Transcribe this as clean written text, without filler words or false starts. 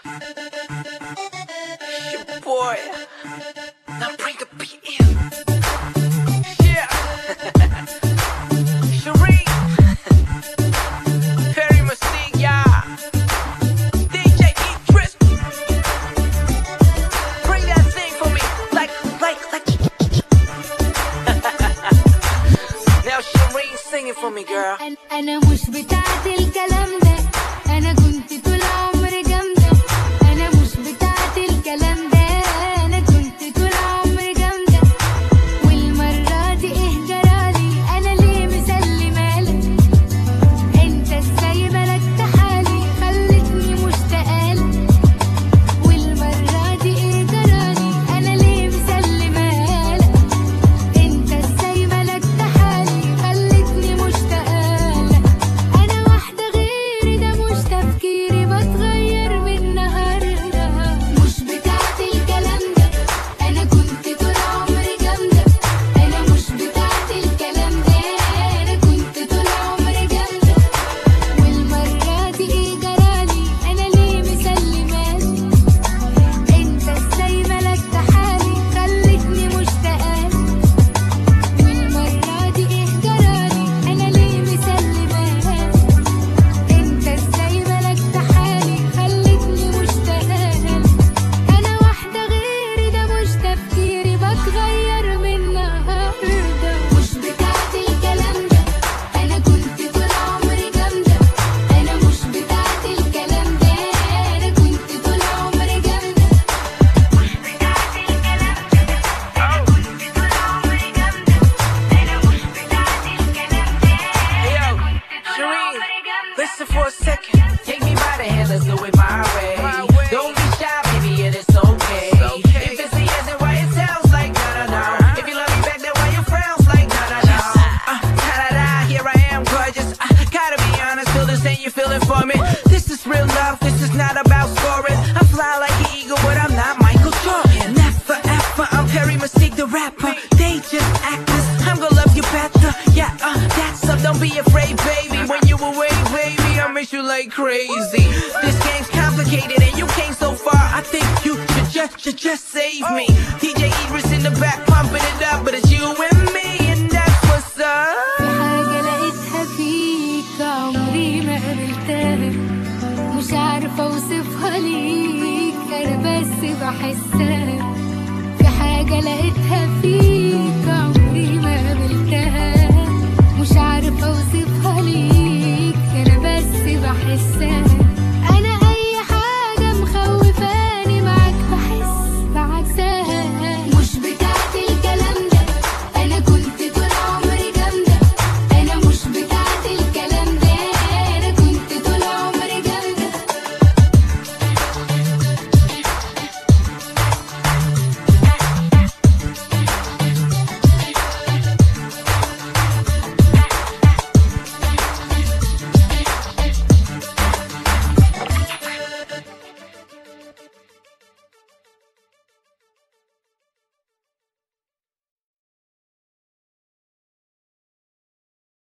Your boy. Now bring the beat in. Yeah. Sheree. Perry Mystique, yeah. DJ Idris. Bring that thing for me. Like. Now Sheree, sing it for me, girl. أنا مش بتاعت الكلام ده، أنا كنت طول عمري جامدة. أنا مش بتاعت الكلام ده، أنا كنت طول عمري جامدة. والمرة دي إيه جرالي؟ أنا ليه مسلمالك؟ أنت إزاي ملكت حالي خلتني مشتاقالك؟ والمرة دي إيه جرالي؟ أنا ليه مسلمالك؟ أنت إزاي ملكت حالي خلتني مشتاقالك؟ أنا واحدة غيري، ده مش تفكيري، بتغير من النهاردة. مش بتاعت الكلام ده، أنا كنت طول عمري جامدة. أنا مش بتاعت الكلام ده، أنا كنت طول عمري جامدة. والمرة دي إيه جرالي؟ أنا ليه مسلمالك؟ أنت إزاي ملكت حالي خلتني مشتاقالك؟ والمرة دي إيه جرالي؟ أنا ليه مسلمالك؟ أنت إزاي ملكت حالي خلتني مشتاقالك؟ أنا واحدة غيري، ده مش تفكيري، بتغير من النهاردة. مش بتاعت الكلام ده، أنا كنت طول عمري جامدة. أنا مش بتاعت الكلام ده، أنا كنت طول عمري جامدة. مش بتاعت الكلام ده، أنا كنت طول عمري جامدة. أنا مش بتاعت الكلام ده، Hey, yo, أنا كنت طول Sheree, عمري جامدة. listen for a second. Take me by the hand, let's do it my way. Don't be shy, baby, and it's okay. If it's a yes, then why it sounds like na-na-na. If you love me back, then why you frowns like na-na-na. Ta-da-da, here I am, gorgeous. Gotta be honest, feel the same you feeling for me. This is real love, this is not about scoring. I fly like an eagle, but I'm not Michael Jordan. Never ever, I'm Perry Mystique, the rapper. They just actors, I'm gonna love you better. Yeah, that's up, don't be afraid, baby. When you away, baby, I miss you like crazy. This game's complicated and you came so far. I think you should just save me. DJ Idris in the back pumping it up, but it's you and me, and that's what's up. في حاجة لقيتها فيك عمري ما قابلتها، مش عارفة أوصفها ليك، أنا بس بحسها. في حاجة لقيتها فيك عمري ما قابلتها، مش عارفة أوصفها ليك، أنا بس بحسها.